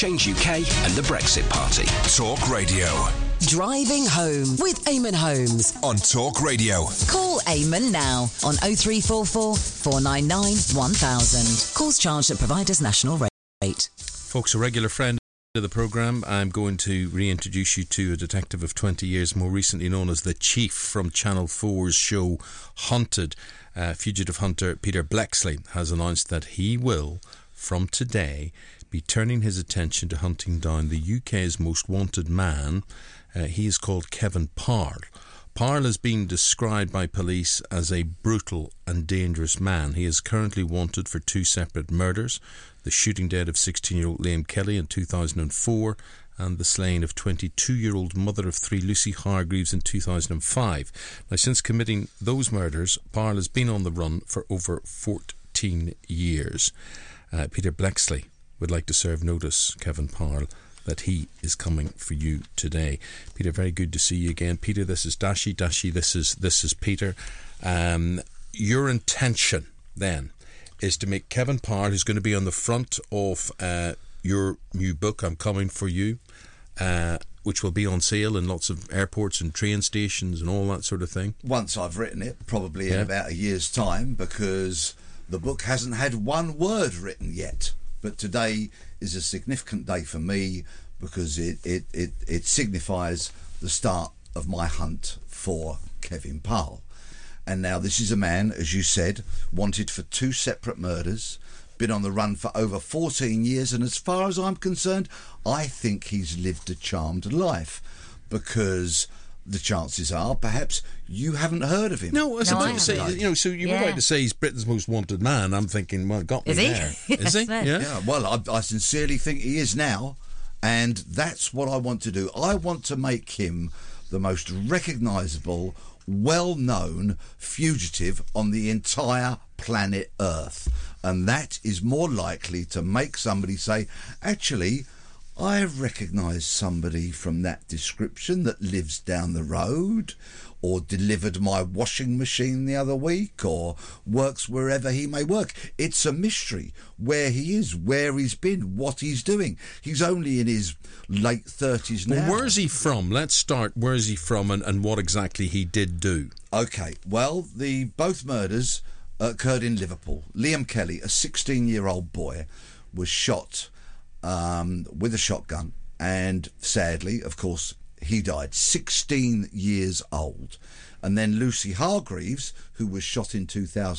Change UK and the Brexit Party. Talk Radio. Driving Home with Eamon Holmes. On Talk Radio. Call Eamon now on 0344 499 1000. Calls charged at Providers National Rate. Folks, a regular friend of the programme, I'm going to reintroduce you to a detective of 20 years, more recently known as the Chief from Channel 4's show Hunted. Fugitive hunter Peter Bleksley has announced that he will, from today, be turning his attention to hunting down the UK's most wanted man. He is called Kevin Parle. Parle has been described by police as a brutal and dangerous man. He is currently wanted for 2 separate murders: the shooting dead of 16-year-old Liam Kelly in 2004 and the slaying of 22-year-old mother of 3 Lucy Hargreaves in 2005. Now, since committing those murders, Parle has been on the run for over 14 years. Peter Bleksley would like to serve notice, Kevin Parle, that he is coming for you today. Peter, very good to see you again. Peter, this is Dashi. Dashi, this is Peter. Your intention then is to make Kevin Parle, who's going to be on the front of your new book, I'm Coming For You, which will be on sale in lots of airports and train stations and all that sort of thing. Once I've written it, probably in about a year's time, because the book hasn't had one word written yet. But today is a significant day for me because it signifies the start of my hunt for Kevin Parle. And now this is a man, as you said, wanted for 2 separate murders, been on the run for over 14 years, and as far as I'm concerned, I think he's lived a charmed life, because the chances are perhaps you haven't heard of him. No, I was about to say, so you were about to say he's Britain's most wanted man. I'm thinking, well, got me there. Is he? Yeah, well, I sincerely think he is now, and that's what I want to do. I want to make him the most recognisable, well-known fugitive on the entire planet Earth, and that is more likely to make somebody say, actually, I recognise somebody from that description that lives down the road, or delivered my washing machine the other week, or works wherever he may work. It's a mystery where he is, where he's been, what he's doing. He's only in his late 30s now. Well, where's he from? Let's start. Where's he from and what exactly he did do? OK, well, both murders occurred in Liverpool. Liam Kelly, a 16-year-old boy, was shot with a shotgun, and sadly, of course, he died, 16 years old. And then Lucy Hargreaves, who was shot in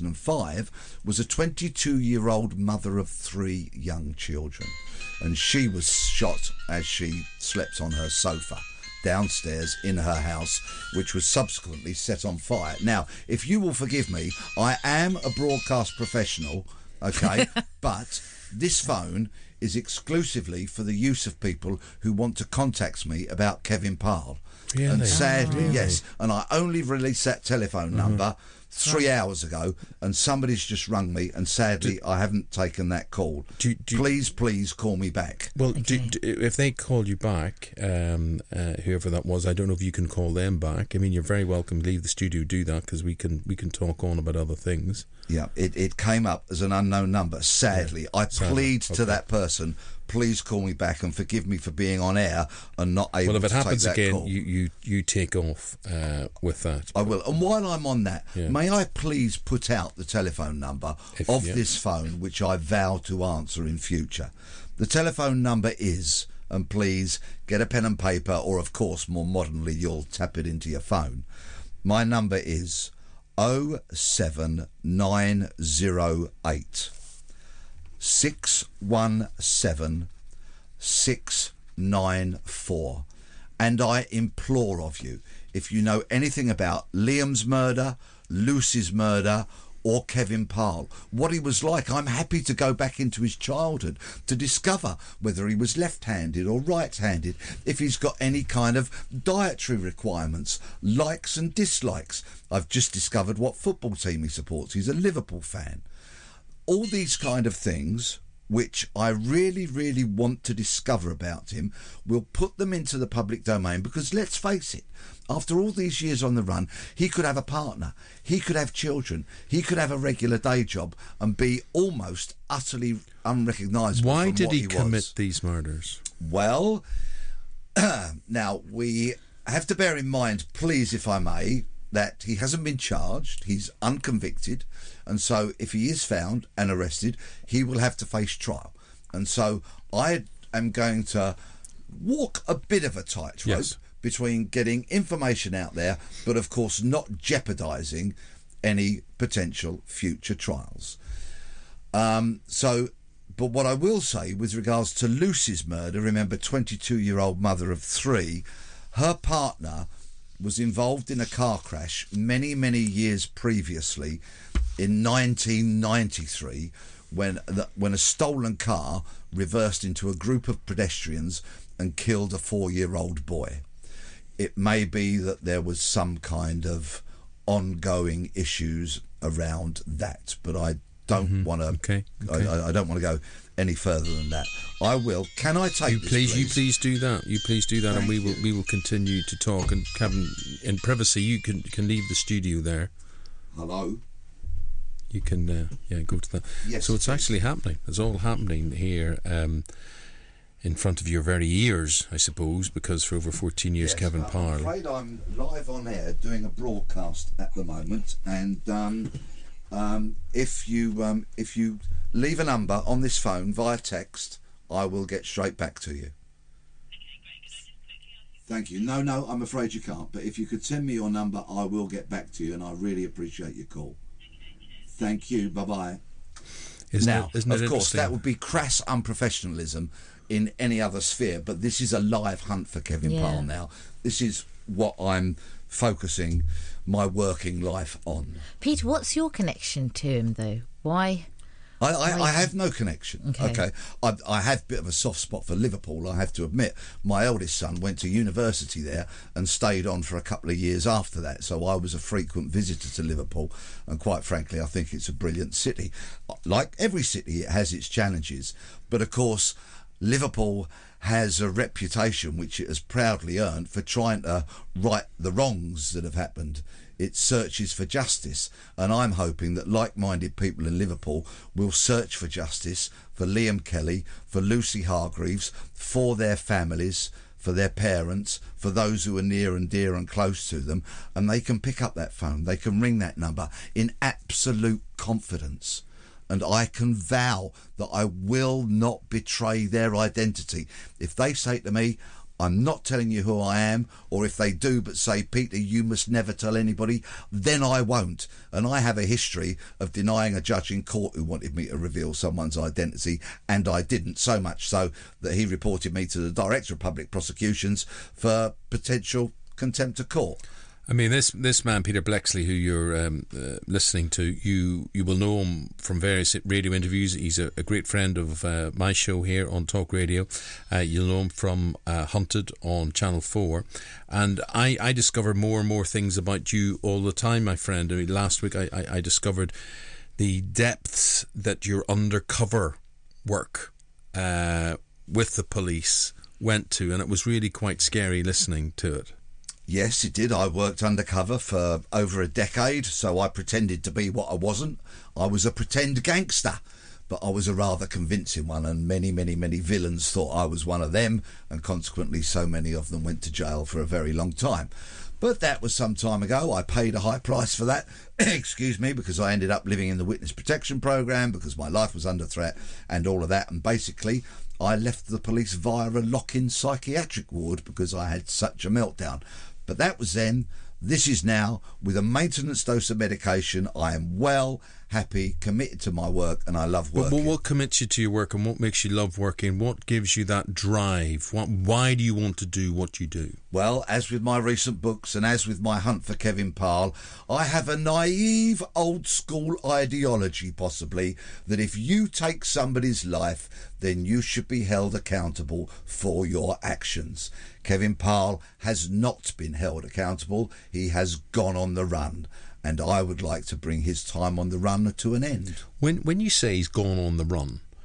2005, was a 22-year-old mother of 3 young children, and she was shot as she slept on her sofa downstairs in her house, which was subsequently set on fire. Now, if you will forgive me, I am a broadcast professional, okay, but this phone is exclusively for the use of people who want to contact me about Kevin Parle. Really? And sadly, really? yes. And I only released that telephone number 3 hours ago, and somebody's just rung me, and sadly, I haven't taken that call. Please call me back. Well, if they call you back, whoever that was, I don't know if you can call them back. I mean, you're very welcome to leave the studio, do that, because we can talk on about other things. Yeah, it came up as an unknown number. Sadly, I plead to that person, please call me back and forgive me for being on air and not able to take that call. Well, if it happens again, you take off with that. I will. And while I'm on that, may I please put out the telephone number of this phone, which I vow to answer in future. The telephone number is, and please get a pen and paper, or of course, more modernly, you'll tap it into your phone. My number is 07908 617 694. And I implore of you, if you know anything about Liam's murder, Lucy's murder, or Kevin Parle, what he was like, I'm happy to go back into his childhood to discover whether he was left-handed or right-handed, if he's got any kind of dietary requirements, likes and dislikes. I've just discovered what football team he supports. He's a Liverpool fan. All these kind of things which I really, really want to discover about him. We'll put them into the public domain because, let's face it, after all these years on the run, he could have a partner, he could have children, he could have a regular day job and be almost utterly unrecognisable. Why from did what he commit was. these murders? Well, now we have to bear in mind, please, if I may, that he hasn't been charged, he's unconvicted, and so if he is found and arrested, he will have to face trial. And so I am going to walk a bit of a tightrope. Yes. Between getting information out there, but of course not jeopardising any potential future trials. But what I will say with regards to Lucy's murder, remember, 22-year-old mother of 3, her partner was involved in a car crash many, many years previously in 1993 when a stolen car reversed into a group of pedestrians and killed a 4-year-old boy. It may be that there was some kind of ongoing issues around that, but I don't want to. Okay. I don't want to go any further than that. I will. Can I take this, please? You please do that. You please do that, and we will continue to talk. And Kevin, in privacy, you can leave the studio there. Hello. You can go to that. Yes. So it's actually happening. It's all happening here. In front of your very ears, I suppose, because for over 14 years, Yes, Kevin I'm Powell. afraid I'm live on air doing a broadcast at the moment, and if you leave a number on this phone via text, I will get straight back to you. Thank you. No, I'm afraid you can't. But if you could send me your number, I will get back to you, and I really appreciate your call. Thank you. Bye-bye. Isn't Now, it of course, interesting? that would be crass unprofessionalism in any other sphere, but this is a live hunt for Kevin Powell now. This is what I'm focusing my working life on. Peter, what's your connection to him, though? Why? I have no connection. Okay. I have a bit of a soft spot for Liverpool, I have to admit. My eldest son went to university there and stayed on for a couple of years after that, so I was a frequent visitor to Liverpool, and quite frankly I think it's a brilliant city. Like every city, it has its challenges, but of course Liverpool has a reputation which it has proudly earned for trying to right the wrongs that have happened. It searches for justice, and I'm hoping that like-minded people in Liverpool will search for justice for Liam Kelly, for Lucy Hargreaves, for their families, for their parents, for those who are near and dear and close to them, and they can pick up that phone, they can ring that number in absolute confidence. And I can vow that I will not betray their identity. If they say to me, I'm not telling you who I am, or if they do but say, Peter, you must never tell anybody, then I won't. And I have a history of denying a judge in court who wanted me to reveal someone's identity, and I didn't, so much so that he reported me to the Director of Public Prosecutions for potential contempt of court. I mean, this man, Peter Bleksley, who you're listening to, you will know him from various radio interviews. He's a great friend of my show here on Talk Radio. You'll know him from Hunted on Channel 4. And I discover more and more things about you all the time, my friend. I mean, last week I discovered the depths that your undercover work with the police went to, and it was really quite scary listening to it. Yes, it did. I worked undercover for over a decade, so I pretended to be what I wasn't. I was a pretend gangster, but I was a rather convincing one, and many, many, many villains thought I was one of them, and consequently so many of them went to jail for a very long time. But that was some time ago. I paid a high price for that, excuse me, because I ended up living in the witness protection program, because my life was under threat and all of that, and basically I left the police via a lock-in psychiatric ward because I had such a meltdown. But that was then. This is now. With a maintenance dose of medication, I am well, happy, committed to my work, and I love working. But what commits you to your work, and what makes you love working? What gives you that drive? Why do you want to do what you do? Well, as with my recent books and as with my hunt for Kevin Powell, I have a naive old-school ideology, possibly, that if you take somebody's life, then you should be held accountable for your actions. Kevin Powell has not been held accountable. He has gone on the run, and I would like to bring his time on the run to an end. When you say he's gone on the run,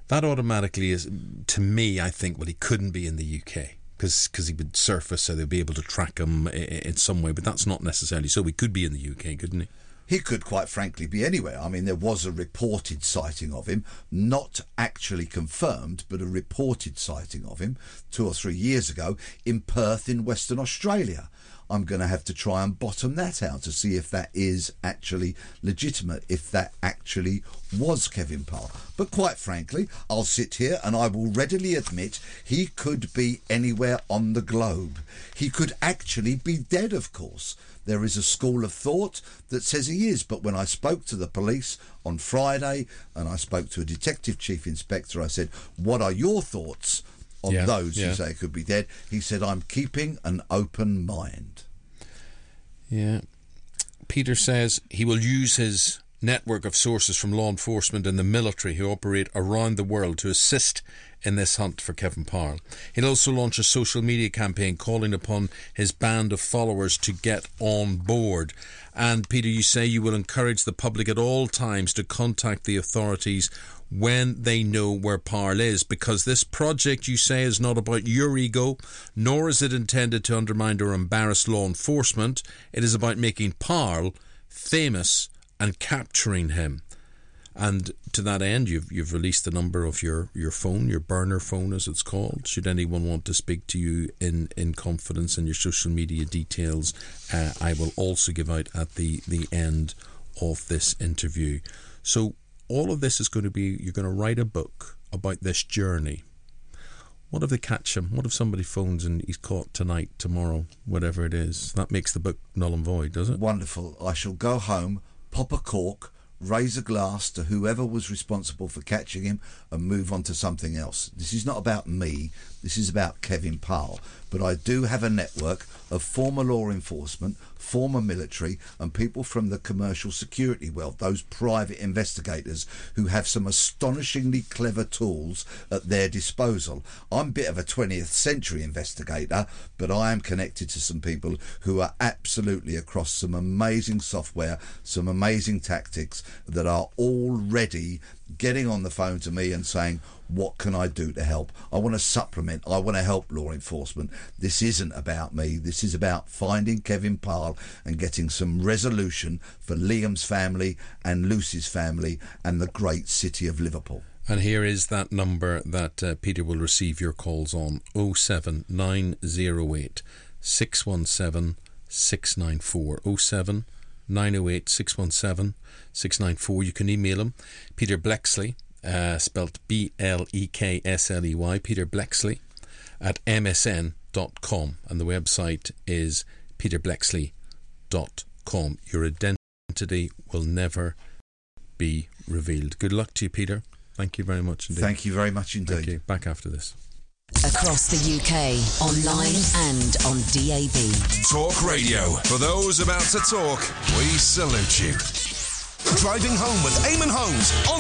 that automatically is, to me, I think, well, he couldn't be in the UK because he would surface, so they'd be able to track him in some way, but that's not necessarily so. He could be in the UK, couldn't he? He could quite frankly be anywhere. I mean, there was a reported sighting of him, not actually confirmed, but a reported sighting of him 2 or 3 years ago in Perth in Western Australia. I'm going to have to try and bottom that out to see if that is actually legitimate, if that actually was Kevin Parle. But quite frankly, I'll sit here and I will readily admit he could be anywhere on the globe. He could actually be dead, of course. There is a school of thought that says he is, but when I spoke to the police on Friday and I spoke to a detective chief inspector, I said, what are your thoughts on those who say could be dead? He said, I'm keeping an open mind. Yeah. Peter says he will use his network of sources from law enforcement and the military who operate around the world to assist in this hunt for Kevin Parle. He'll also launch a social media campaign calling upon his band of followers to get on board. And Peter, you say you will encourage the public at all times to contact the authorities when they know where Parle is, because this project, you say, is not about your ego, nor is it intended to undermine or embarrass law enforcement. It is about making Parle famous and capturing him. And to that end, you've released the number of your phone, your burner phone as it's called. Should anyone want to speak to you in confidence, and your social media details, I will also give out at the end of this interview. So all of this is going to be, you're going to write a book about this journey. What if they catch him? What if somebody phones and he's caught tonight, tomorrow, whatever it is? That makes the book null and void, does it? Wonderful. I shall go home, pop a cork, raise a glass to whoever was responsible for catching him and move on to something else. This is not about me, this is about Kevin Parle. But I do have a network of former law enforcement, former military and people from the commercial security world, those private investigators who have some astonishingly clever tools at their disposal. I'm a bit of a 20th century investigator, but I am connected to some people who are absolutely across some amazing software, some amazing tactics that are already getting on the phone to me and saying, what can I do to help? I want to supplement. I want to help law enforcement. This isn't about me. This is about finding Kevin Parle and getting some resolution for Liam's family and Lucy's family and the great city of Liverpool. And here is that number that Peter will receive your calls on: 07908 617 694. 07908 617 694. You can email him, Peter Bleksley, spelt Bleksly, Peter Bleksley at msn.com, and the website is peterbleksley.com. Your identity will never be revealed. Good luck to you, Peter. Thank you very much indeed. Thank you very much indeed. Thank you. Back after this. Across the UK, online and on DAB. Talk Radio. For those about to talk, we salute you. Driving home with Eamon Holmes on